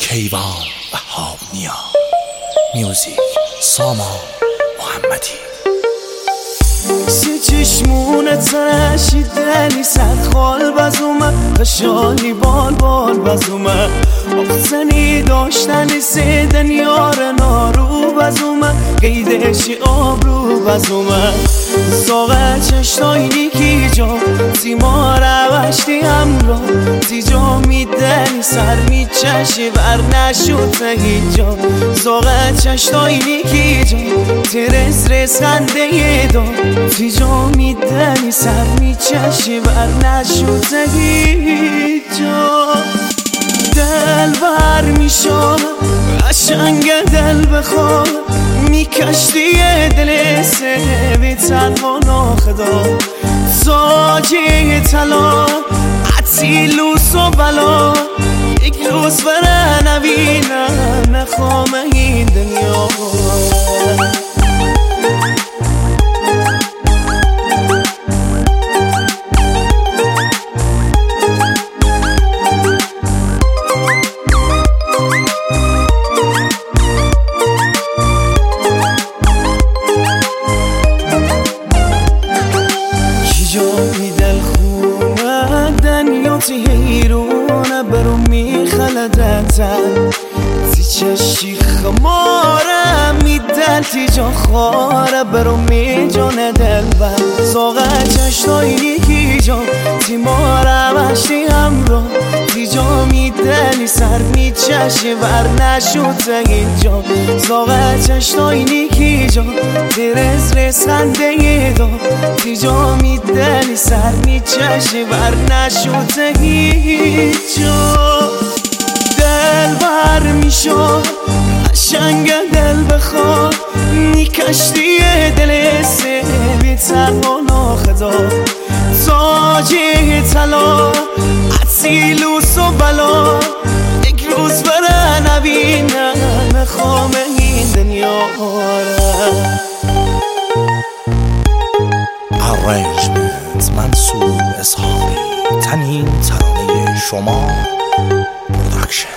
کیوان و هامنیا میوزیک سامان محمدی. سی چشمونت رشیدنی صد خال بزومه خشانی بال بزومه اختنی داشتنی سیدن یار نارو بزومه قیدشی آبرو بزومه ساقه چشتایی کی جا سیما روشتی همرا سی جا میدنی سر میچشی بر نشود هیچ جا ساقه چشتایی کی جا ترس رسخنده یه دا سی جا میدنی سر میچشی بر نشود هیچ جا دل بر میشم قشنگ دل بخواه میکشتی دل سوی تنها ناخدا زاجه طلا عطی لوس و بلا یک روز بره نبینم نخوام این دنیا هیرونه برو میخلدتن تی چشی خماره میدل تی جا خاره برو میجانه دل بر زاغه چشتایی کی جا تی ما روشتی همرا تی جا میدلی سر میچشی بر نشود اینجا زاغه چشتایی کی جا تی رسخنده یه دا تی جا میدلی سر میچشی بر نشود هیچ جا دل بر میشو قشنگ دل بخواه میکشتی دل سوی تنها ناخدا تاجه طلا عطی لوس و بلا یک روز بره نبینم نخوام این دنیا Arrangement منصور اسحاقی. تنین ترانه شما پروداکشن.